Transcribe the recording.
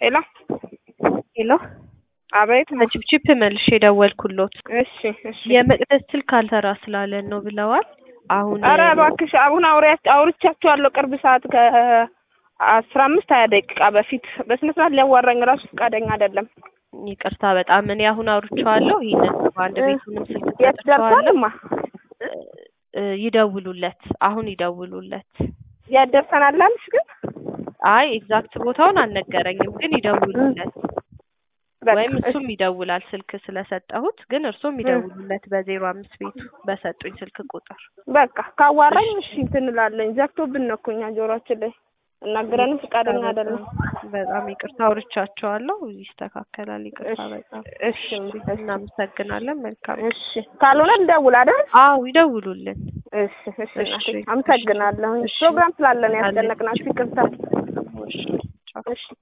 ሄሎ ሄሎ አቤት ነው። ቺፕ መልሼ ደወልኩሎት። እሺ የመቅደስ ስልክ አልሰራ ስላለን ነው ብለዋል። አሁን ኧረ እባክሽ አሁን አውርቻቸዋለሁ ቅርብ ሰዓት ከ15 20 ደቂቃ በፊት በስነ ስርዓት ሊያዋራኝ ራሱ ፈቃደኛ አይደለም። ይቅርታ በጣም እኔ አሁን አውርቼዋለሁ። ይሄንን በአንድ ቤቱንም ስልክ የት ደርሳልማ? ይደውሉለት፣ አሁን ይደውሉለት። የት ደርሰናል አልሽ ግን? አይ ኤግዛክት ቦታውን አልነገረኝም፣ ግን ይደውሉለት። ወይም እሱም ይደውላል ስልክ ስለሰጠሁት፣ ግን እርሱም ይደውሉለት በ05 ቤቱ በሰጡኝ ስልክ ቁጥር። በቃ ካዋራኝ እሺ እንትን እላለኝ። ዘግቶብን ነው እኮ እኛ ጆሮአችን ላይ እናገረንም ፈቃደኛ አይደለም። በጣም ይቅርታ አውርቻቸዋለሁ። ይስተካከላል። ይቅርታ በጣም እሺ እናመሰግናለን። መልካም እሺ። ካልሆነ እንደውል አይደል? አዎ ይደውሉልን። እሺ አመሰግናለሁ። ፕሮግራም ስላለን ያስጨነቅናችሁ ይቅርታ። እሺ